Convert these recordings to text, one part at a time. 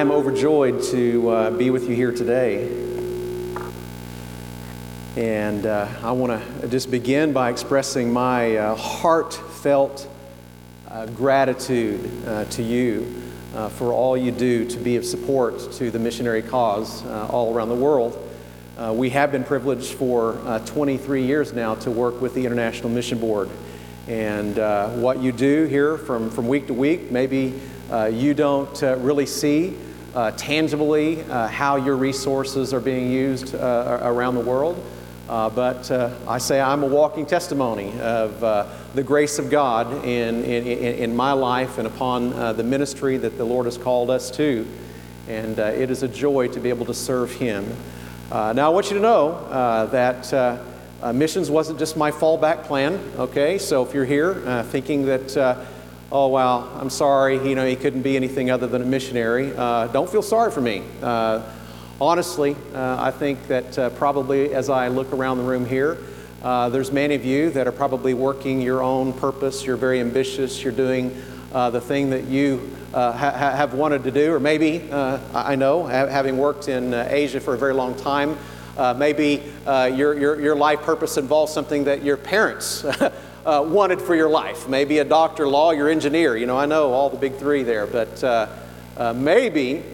am overjoyed to be with you here today. And I want to just begin by expressing my heartfelt gratitude to you for all you do to be of support to the missionary cause all around the world. We have been privileged for 23 years now to work with the International Mission Board. And what you do here from week to week, maybe you don't really see tangibly how your resources are being used around the world. But I say I'm a walking testimony of the grace of God in my life and upon the ministry that the Lord has called us to. And it is a joy to be able to serve Him. Now I want you to know that missions wasn't just my fallback plan, okay? So if you're here thinking that, oh, well, I'm sorry, he couldn't be anything other than a missionary, don't feel sorry for me. Honestly, I think that probably as I look around the room here, there's many of you that are probably working your own purpose. You're very ambitious. You're doing the thing that you have wanted to do. Or maybe, I know, having worked in Asia for a very long time, maybe your life purpose involves something that your parents wanted for your life. Maybe a doctor, lawyer, engineer. I know all the big three there. But maybe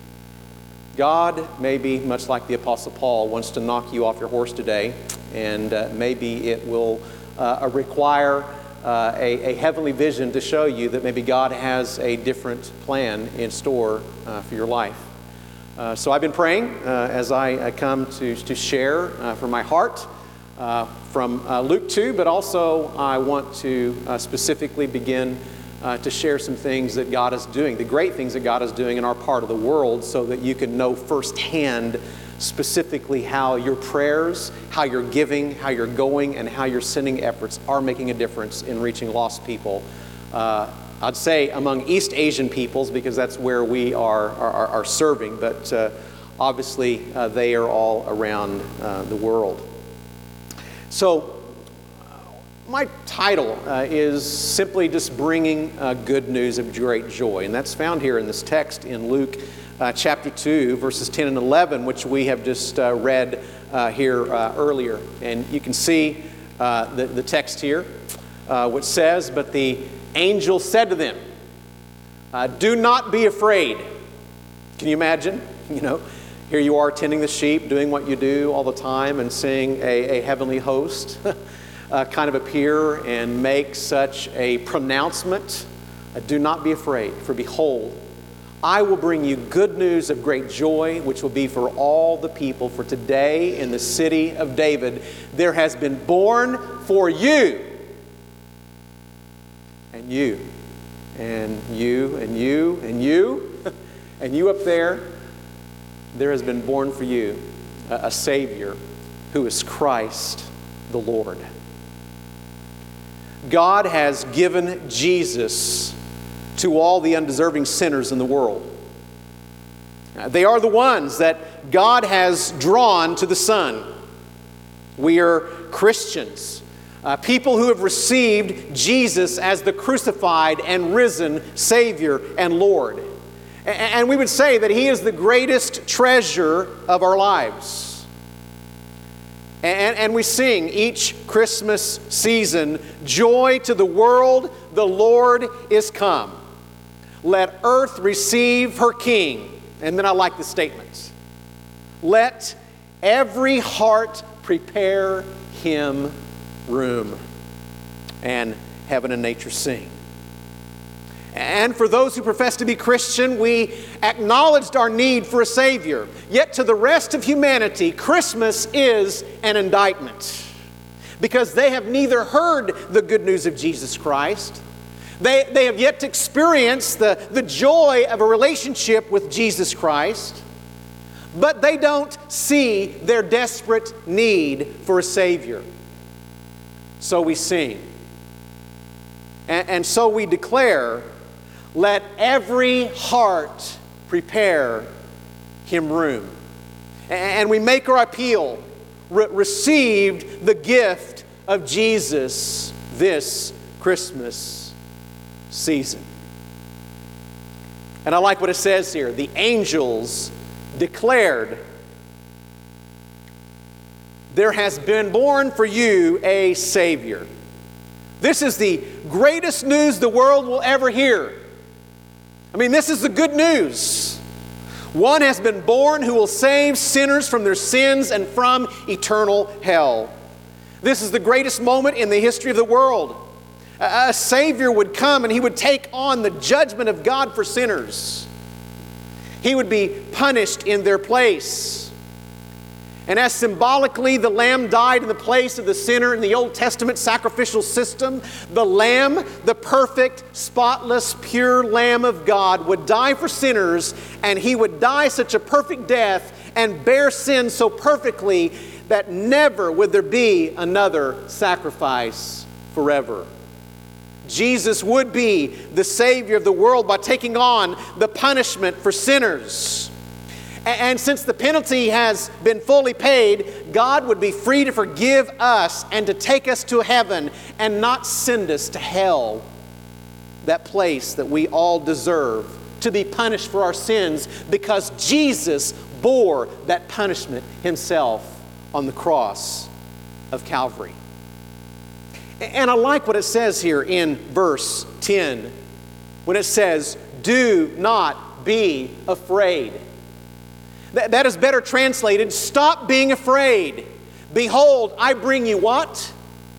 God, maybe much like the Apostle Paul, wants to knock you off your horse today. And maybe it will require a heavenly vision to show you that maybe God has a different plan in store for your life. So I've been praying as I come to share from my heart from Luke 2, but also I want to specifically begin to share some things that God is doing, the great things that God is doing in our part of the world, so that you can know firsthand specifically how your prayers, how your giving, how you're going, and how your sending efforts are making a difference in reaching lost people. I'd say among East Asian peoples, because that's where we are serving, but obviously they are all around the world. So my title is simply just bringing good news of great joy, and that's found here in this text in Luke chapter 2, verses 10 and 11, which we have just read here earlier. And you can see the text here, which says, "But the angel said to them, 'Do not be afraid.'" Can you imagine? Here you are tending the sheep, doing what you do all the time, and seeing a heavenly host kind of appear and make such a pronouncement. "Do not be afraid, for behold, I will bring you good news of great joy, which will be for all the people. For today in the city of David there has been born for you, and you, and you, and you, and you, and you up there, there has been born for you a Savior who is Christ the Lord." God has given Jesus to all the undeserving sinners in the world. They are the ones that God has drawn to the Son. We are Christians, people who have received Jesus as the crucified and risen Savior and Lord. And we would say that He is the greatest treasure of our lives. And we sing each Christmas season, "Joy to the world, the Lord is come. Let earth receive her King." And then I like the statement, "Let every heart prepare Him room." And heaven and nature sing. And for those who profess to be Christian, we acknowledged our need for a Savior. Yet to the rest of humanity, Christmas is an indictment, because they have neither heard the good news of Jesus Christ, they have yet to experience the joy of a relationship with Jesus Christ, but they don't see their desperate need for a Savior. So we sing. And so we declare, "Let every heart prepare Him room." And we make our appeal, received the gift of Jesus this Christmas season. And I like what it says here. The angels declared, there has been born for you a Savior. This is the greatest news the world will ever hear. I mean, this is the good news. One has been born who will save sinners from their sins and from eternal hell. This is the greatest moment in the history of the world. A Savior would come and He would take on the judgment of God for sinners. He would be punished in their place. And as symbolically the Lamb died in the place of the sinner in the Old Testament sacrificial system, the Lamb, the perfect, spotless, pure Lamb of God, would die for sinners, and He would die such a perfect death and bear sin so perfectly that never would there be another sacrifice forever. Jesus would be the Savior of the world by taking on the punishment for sinners. And since the penalty has been fully paid, God would be free to forgive us and to take us to heaven and not send us to hell, that place that we all deserve, to be punished for our sins, because Jesus bore that punishment Himself on the cross of Calvary. And I like what it says here in verse 10 when it says, do not be afraid. That is better translated, stop being afraid. Behold, I bring you what?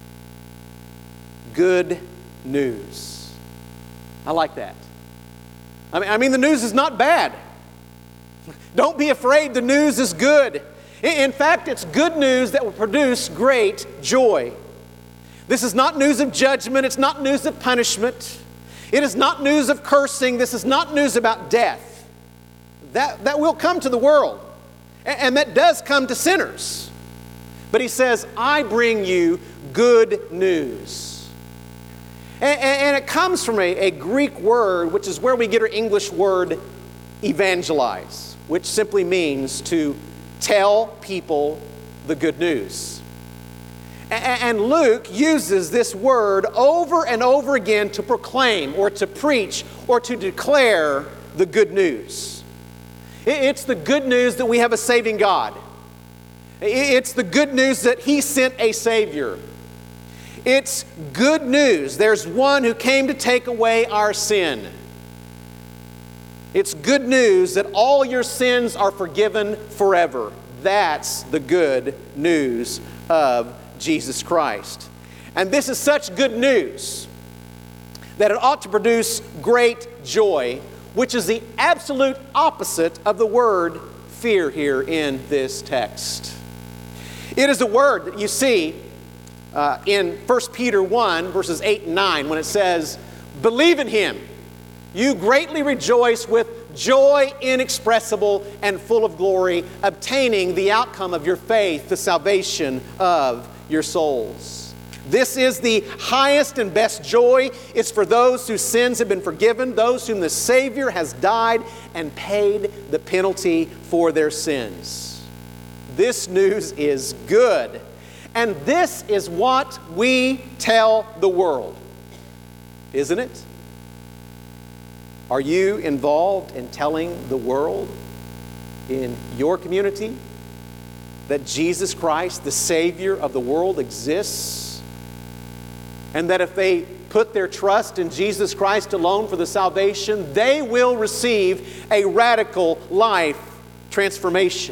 Good news. I like that. I mean, the news is not bad. Don't be afraid, the news is good. In fact, it's good news that will produce great joy. This is not news of judgment. It's not news of punishment. It is not news of cursing. This is not news about death. That will come to the world. And that does come to sinners. But He says, I bring you good news. And it comes from a Greek word, which is where we get our English word evangelize, which simply means to tell people the good news. And Luke uses this word over and over again to proclaim or to preach or to declare the good news. It's the good news that we have a saving God. It's the good news that He sent a Savior. It's good news. There's one who came to take away our sin. It's good news that all your sins are forgiven forever. That's the good news of Jesus Christ. And this is such good news that it ought to produce great joy, which is the absolute opposite of the word fear here in this text. It is a word that you see in 1 Peter 1, verses 8 and 9, when it says, believe in Him. You greatly rejoice with joy inexpressible and full of glory, obtaining the outcome of your faith, the salvation of your souls. This is the highest and best joy. It's for those whose sins have been forgiven, those whom the Savior has died and paid the penalty for their sins. This news is good. And this is what we tell the world, isn't it? Are you involved in telling the world in your community that Jesus Christ, the Savior of the world, exists? And that if they put their trust in Jesus Christ alone for the salvation, they will receive a radical life transformation.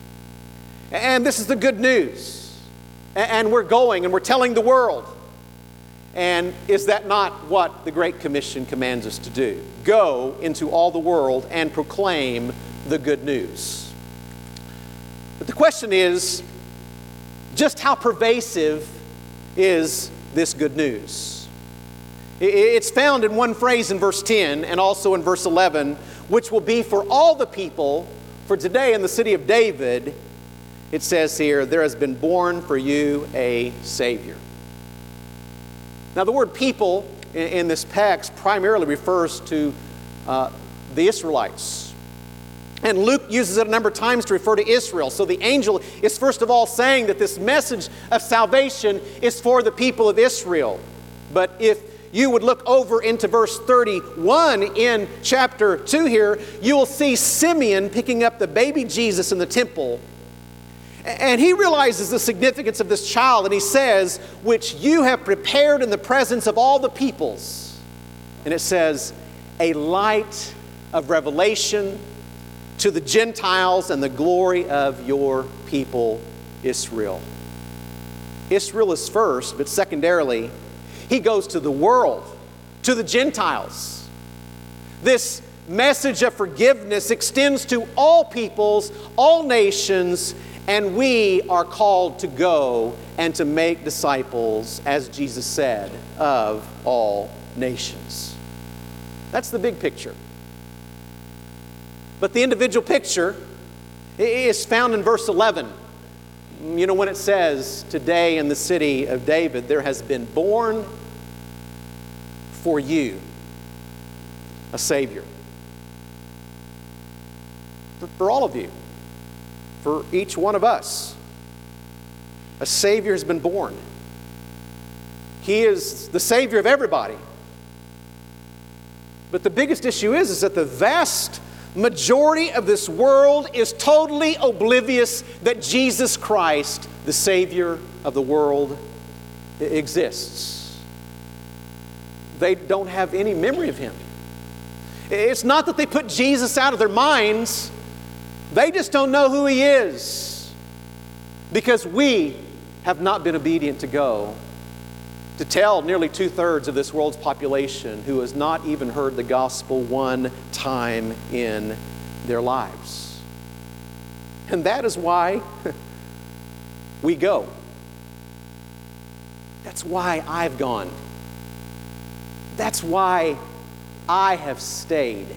And this is the good news. And we're going and we're telling the world. And is that not what the Great Commission commands us to do? Go into all the world and proclaim the good news. But the question is, just how pervasive is this good news? It's found in one phrase in verse 10 and also in verse 11, which will be for all the people. For today in the city of David, it says here, there has been born for you a Savior. Now the word people in this text primarily refers to the Israelites. And Luke uses it a number of times to refer to Israel. So the angel is first of all saying that this message of salvation is for the people of Israel. But if you would look over into verse 31 in chapter 2 here, you will see Simeon picking up the baby Jesus in the temple. And he realizes the significance of this child, and he says, which you have prepared in the presence of all the peoples. And it says, a light of revelation to the Gentiles and the glory of your people Israel. Israel is first, but secondarily, he goes to the world, to the Gentiles. This message of forgiveness extends to all peoples, all nations, and we are called to go and to make disciples, as Jesus said, of all nations. That's the big picture. But the individual picture is found in verse 11. You know, when it says, today in the city of David, there has been born for you a Savior. For all of you. For each one of us, a Savior has been born. He is the Savior of everybody. But the biggest issue is that the vast majority of this world is totally oblivious that Jesus Christ, the Savior of the world, exists. They don't have any memory of Him. It's not that they put Jesus out of their minds. They just don't know who He is, because we have not been obedient to go to tell nearly 2/3 of this world's population who has not even heard the gospel one time in their lives. And that is why we go. That's why I've gone. That's why I have stayed.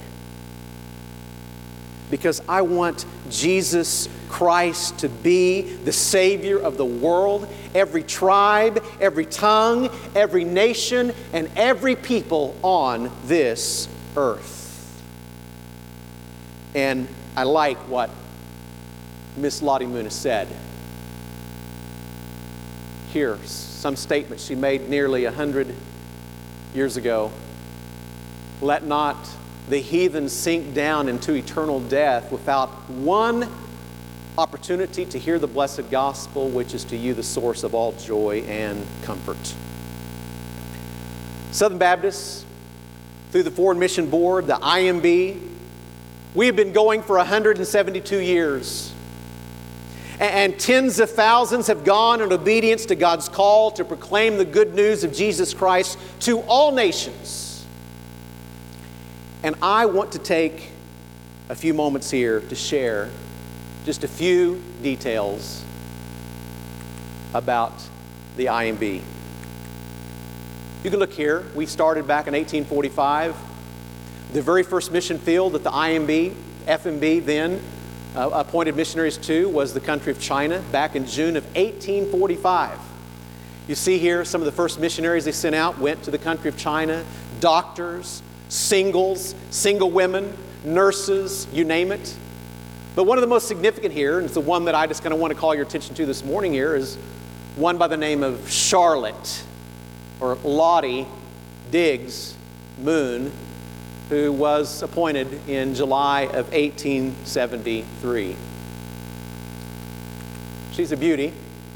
Because I want Jesus Christ to be the Savior of the world, every tribe, every tongue, every nation, and every people on this earth. And I like what Miss Lottie Moon has said. Here, some statement she made nearly 100 years ago. Let not the heathen sink down into eternal death without one opportunity to hear the blessed gospel, which is to you the source of all joy and comfort. Southern Baptists, through the Foreign Mission Board, the IMB, we have been going for 172 years. And tens of thousands have gone in obedience to God's call to proclaim the good news of Jesus Christ to all nations. And I want to take a few moments here to share just a few details about the IMB. You can look here. We started back in 1845. The very first mission field that the IMB, FMB then appointed missionaries to was the country of China back in June of 1845. You see here some of the first missionaries they sent out went to the country of China. Doctors, singles, single women, nurses, you name it. But one of the most significant here, and it's the one that I just kind of want to call your attention to this morning here, is one by the name of Charlotte, or Lottie Diggs Moon, who was appointed in July of 1873. She's a beauty.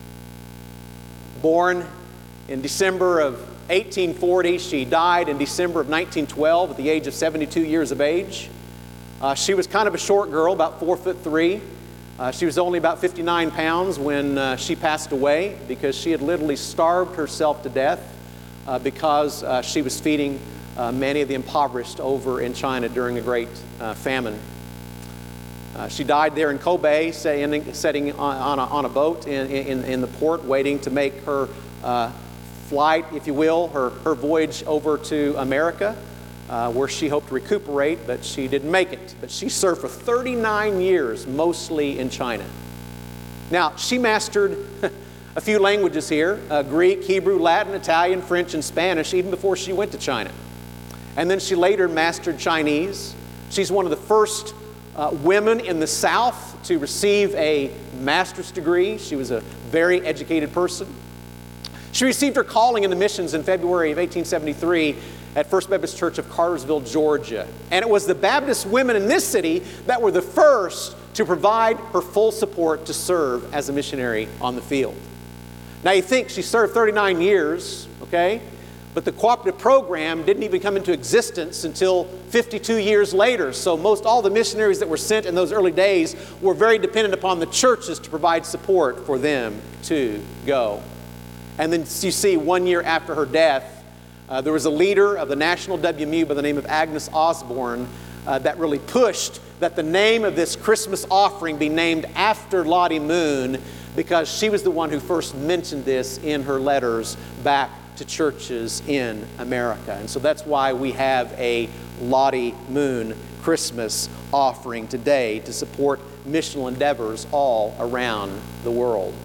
Born in December of 1840, she died in December of 1912 at the age of 72 years of age. She was kind of a short girl, about 4'3". She was only about 59 pounds when she passed away because she had literally starved herself to death because she was feeding many of the impoverished over in China during a great famine. She died there in Kobe, sitting on a boat in the port, waiting to make her flight, if you will, her voyage over to America, where she hoped to recuperate, but she didn't make it. But she served for 39 years, mostly in China. Now, she mastered a few languages here, Greek, Hebrew, Latin, Italian, French, and Spanish, even before she went to China. And then she later mastered Chinese. She's one of the first women in the South to receive a master's degree. She was a very educated person. She received her calling into missions in February of 1873 at First Baptist Church of Cartersville, Georgia. And it was the Baptist women in this city that were the first to provide her full support to serve as a missionary on the field. Now you think she served 39 years, okay? But the cooperative program didn't even come into existence until 52 years later. So most all the missionaries that were sent in those early days were very dependent upon the churches to provide support for them to go. And then you see 1 year after her death, there was a leader of the National WMU by the name of Agnes Osborne that really pushed that the name of this Christmas offering be named after Lottie Moon, because she was the one who first mentioned this in her letters back to churches in America. And so that's why we have a Lottie Moon Christmas offering today to support missional endeavors all around the world.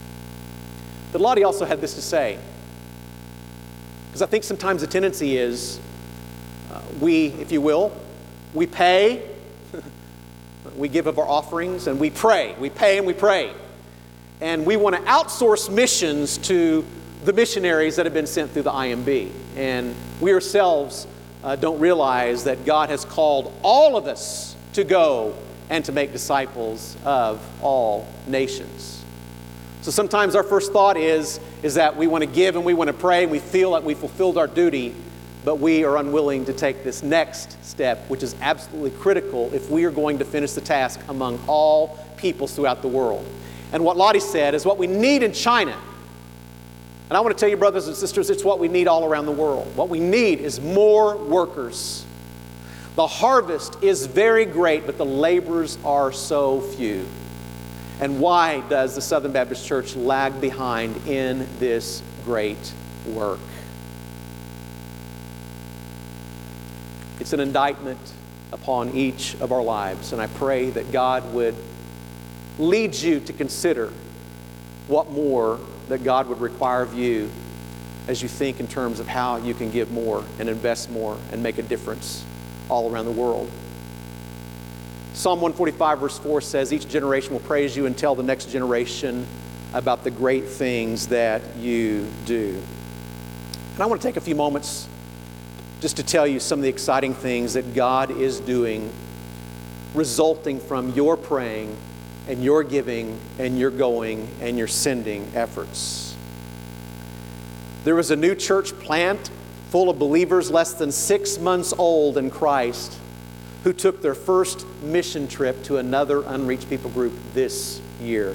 But Lottie also had this to say, because I think sometimes the tendency is we, if you will, we pay, we give of our offerings, and we pray. We pay and we pray. And we want to outsource missions to the missionaries that have been sent through the IMB. And we ourselves don't realize that God has called all of us to go and to make disciples of all nations. So sometimes our first thought is that we want to give and we want to pray and we feel like we fulfilled our duty, but we are unwilling to take this next step, which is absolutely critical if we are going to finish the task among all peoples throughout the world. And what Lottie said is what we need in China. And I want to tell you, brothers and sisters, it's what we need all around the world. What we need is more workers. The harvest is very great, but the laborers are so few. And why does the Southern Baptist Church lag behind in this great work? It's an indictment upon each of our lives, and I pray that God would lead you to consider what more that God would require of you as you think in terms of how you can give more and invest more and make a difference all around the world. Psalm 145 verse 4 says, each generation will praise you and tell the next generation about the great things that you do. And I want to take a few moments just to tell you some of the exciting things that God is doing, resulting from your praying and your giving and your going and your sending efforts. There was a new church plant full of believers less than 6 months old in Christ who took their first mission trip to another unreached people group this year.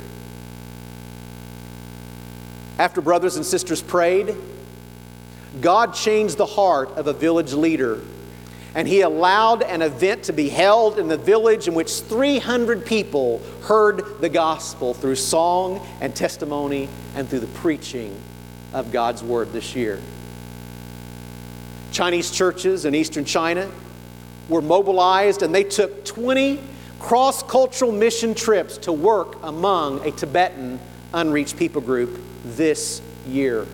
After brothers and sisters prayed, God changed the heart of a village leader, and he allowed an event to be held in the village in which 300 people heard the gospel through song and testimony and through the preaching of God's word this year. Chinese churches in eastern China were mobilized, and they took 20 cross-cultural mission trips to work among a Tibetan unreached people group this year.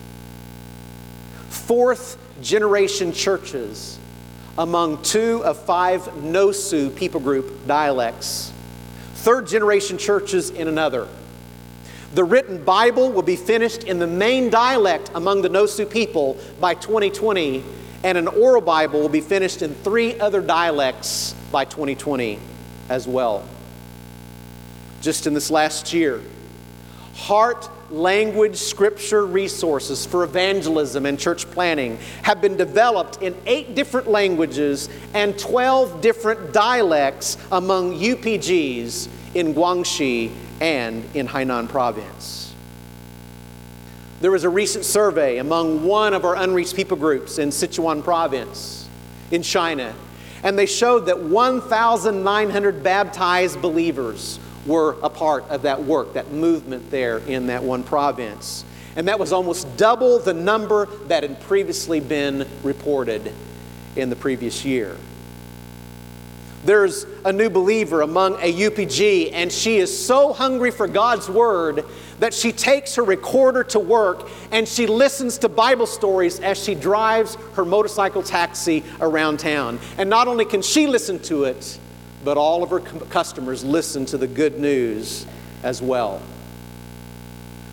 Fourth generation churches among 2 of 5 Nosu people group dialects. Third generation churches in another. The written Bible will be finished in the main dialect among the Nosu people by 2020, and an oral Bible will be finished in 3 other dialects by 2020 as well. Just in this last year, heart language scripture resources for evangelism and church planning have been developed in 8 different languages and 12 different dialects among UPGs in Guangxi and in Hainan province. There was a recent survey among one of our unreached people groups in Sichuan province in China, and they showed that 1,900 baptized believers were a part of that work, that movement there in that one province. And that was almost double the number that had previously been reported in the previous year. There's a new believer among a UPG, and she is so hungry for God's Word that she takes her recorder to work and she listens to Bible stories as she drives her motorcycle taxi around town. And not only can she listen to it, but all of her customers listen to the good news as well.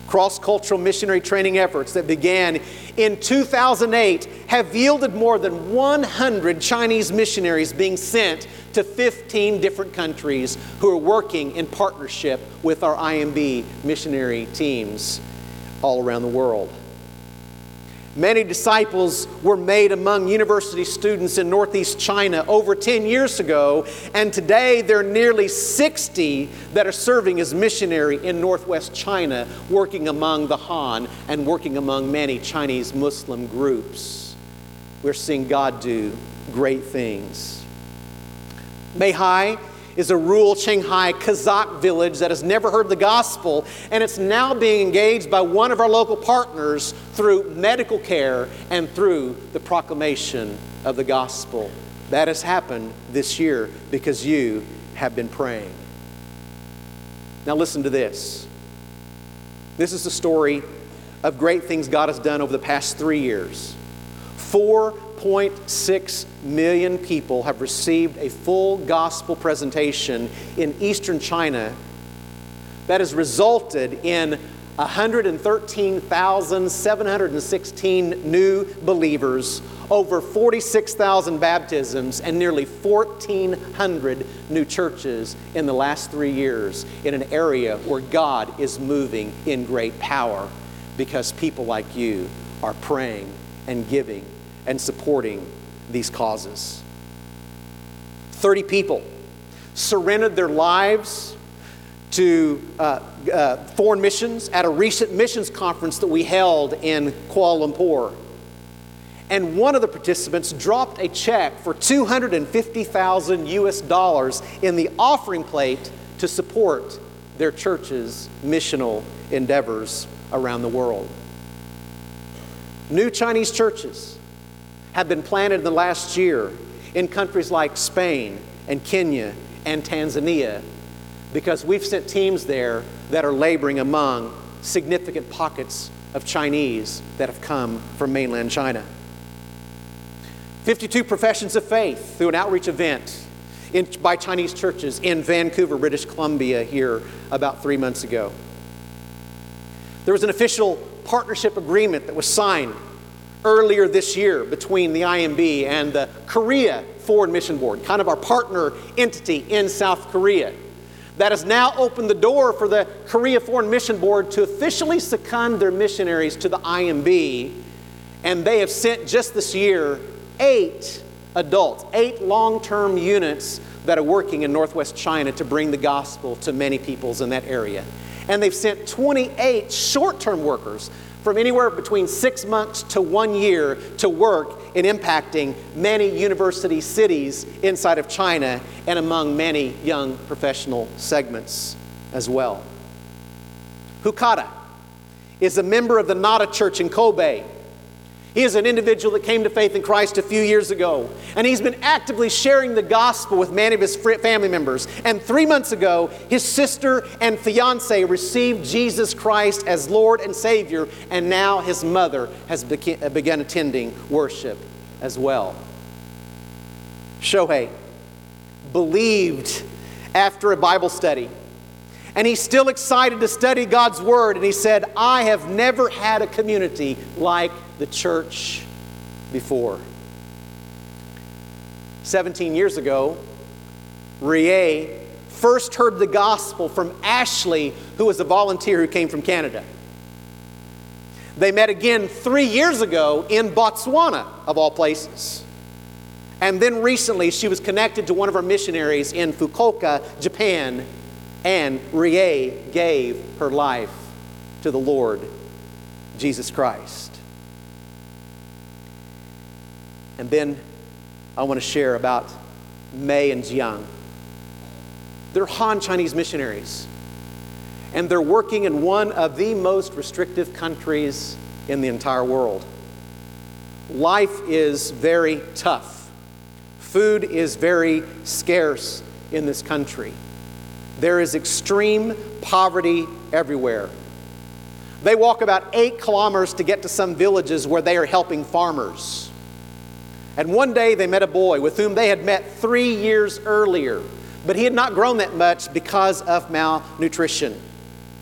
Cross-cultural missionary training efforts that began in 2008 have yielded more than 100 Chinese missionaries being sent to 15 different countries who are working in partnership with our IMB missionary teams all around the world. Many disciples were made among university students in Northeast China over 10 years ago, and today there are nearly 60 that are serving as missionary in Northwest China, working among the Han and working among many Chinese Muslim groups. We're seeing God do great things. Meihai is a rural Qinghai Kazakh village that has never heard the gospel, and it's now being engaged by one of our local partners through medical care and through the proclamation of the gospel. That has happened this year because you have been praying. Now listen to this. This is the story of great things God has done over the past 3 years. 4.6 million people have received a full gospel presentation in Eastern China that has resulted in 113,716 new believers, over 46,000 baptisms, and nearly 1,400 new churches in the last 3 years in an area where God is moving in great power because people like you are praying and giving and supporting these causes. 30 people surrendered their lives to foreign missions at a recent missions conference that we held in Kuala Lumpur. And one of the participants dropped a check for $250,000 in the offering plate to support their church's missional endeavors around the world. New Chinese churches have been planted in the last year in countries like Spain and Kenya and Tanzania because we've sent teams there that are laboring among significant pockets of Chinese that have come from mainland China. 52 professions of faith through an outreach event by Chinese churches in Vancouver, British Columbia here about 3 months ago. There was an official partnership agreement that was signed earlier this year between the IMB and the Korea Foreign Mission Board, kind of our partner entity in South Korea, that has now opened the door for the Korea Foreign Mission Board to officially second their missionaries to the IMB. And they have sent just this year 8 adults, 8 long-term units that are working in Northwest China to bring the gospel to many peoples in that area. And they've sent 28 short-term workers from anywhere between 6 months to 1 year to work in impacting many university cities inside of China and among many young professional segments as well. Hukata is a member of the Nada Church in Kobe. He is an individual that came to faith in Christ a few years ago, and he's been actively sharing the gospel with many of his family members. And 3 months ago, his sister and fiance received Jesus Christ as Lord and Savior, and now his mother has begun attending worship as well. Shohei believed after a Bible study, and he's still excited to study God's Word, and he said, I have never had a community like the church before. 17 years ago, Rie first heard the gospel from Ashley, who was a volunteer who came from Canada. They met again 3 years ago in Botswana, of all places. And then recently, she was connected to one of our missionaries in Fukuoka, Japan, and Rie gave her life to the Lord Jesus Christ. And then I want to share about Mei and Jiang. They're Han Chinese missionaries, and they're working in one of the most restrictive countries in the entire world. Life is very tough. Food is very scarce in this country. There is extreme poverty everywhere. They walk about 8 kilometers to get to some villages where they are helping farmers. And one day they met a boy with whom they had met 3 years earlier, but he had not grown that much because of malnutrition.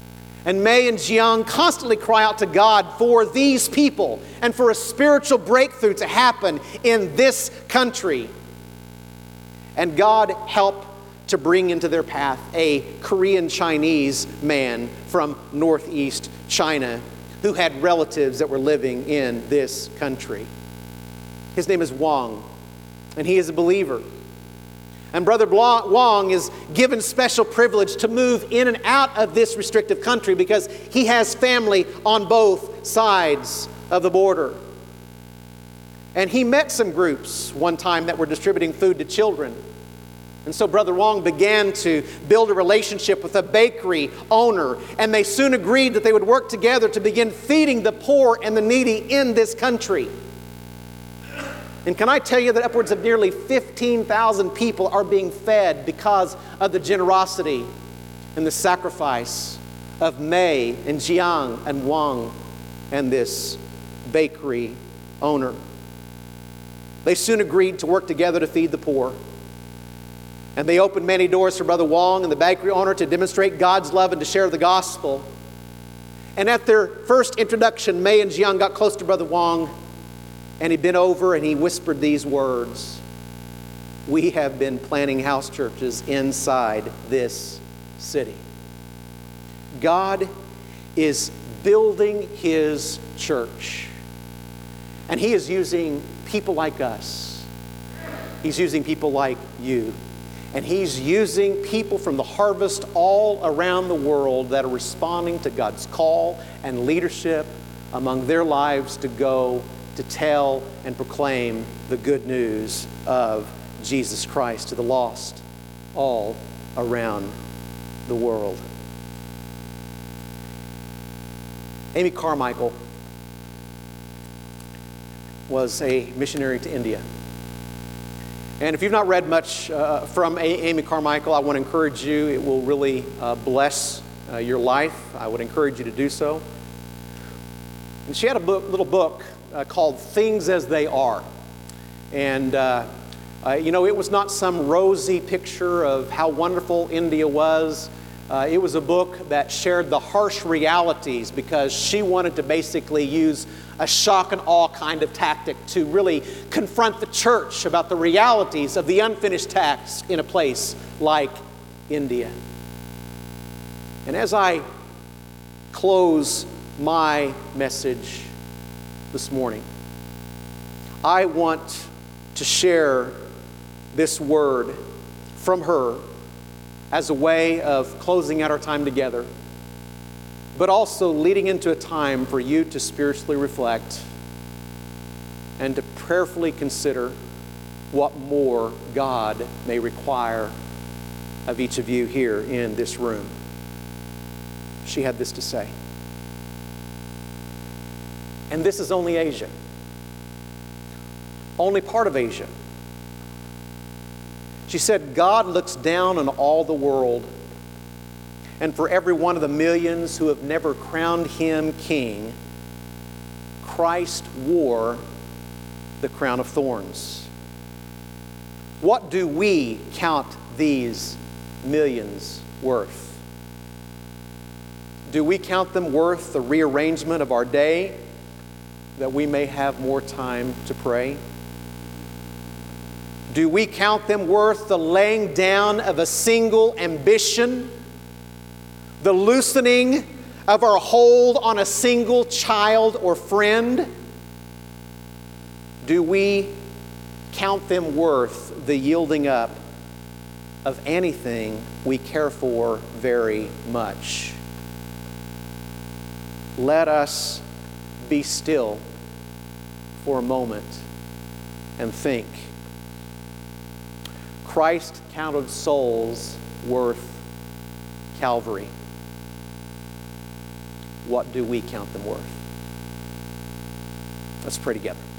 And Mei and Jiang constantly cry out to God for these people and for a spiritual breakthrough to happen in this country. And God helped to bring into their path a Korean Chinese man from northeast China who had relatives that were living in this country. His name is Wang, and he is a believer. And Brother Wang is given special privilege to move in and out of this restrictive country because he has family on both sides of the border. And he met some groups one time that were distributing food to children. And so Brother Wang began to build a relationship with a bakery owner, and they soon agreed that they would work together to begin feeding the poor and the needy in this country. And can I tell you that upwards of nearly 15,000 people are being fed because of the generosity and the sacrifice of Mei and Jiang and Wang and this bakery owner. They soon agreed to work together to feed the poor. And they opened many doors for Brother Wang and the bakery owner to demonstrate God's love and to share the gospel. And at their first introduction, Mei and Jiang got close to Brother Wang, and he bent over and he whispered these words: "We have been planting house churches inside this city." God is building His church. And He is using people like us. He's using people like you. And He's using people from the harvest all around the world that are responding to God's call and leadership among their lives to go to tell and proclaim the good news of Jesus Christ to the lost all around the world. Amy Carmichael was a missionary to India. And if you've not read much from Amy Carmichael, I want to encourage you. It will really bless your life. I would encourage you to do so. And she had a little book called Things as They Are. And, it was not some rosy picture of how wonderful India was. It was a book that shared the harsh realities because she wanted to basically use a shock and awe kind of tactic to really confront the church about the realities of the unfinished task in a place like India. And as I close my message this morning, I want to share this word from her as a way of closing out our time together, but also leading into a time for you to spiritually reflect and to prayerfully consider what more God may require of each of you here in this room. She had this to say. And this is only Asia. Only part of Asia. She said, God looks down on all the world, and for every one of the millions who have never crowned Him king, Christ wore the crown of thorns. What do we count these millions worth? Do we count them worth the rearrangement of our day that we may have more time to pray? Do we count them worth the laying down of a single ambition, the loosening of our hold on a single child or friend? Do we count them worth the yielding up of anything we care for very much? Let us be still for a moment and think. Christ counted souls worth Calvary. What do we count them worth? Let's pray together.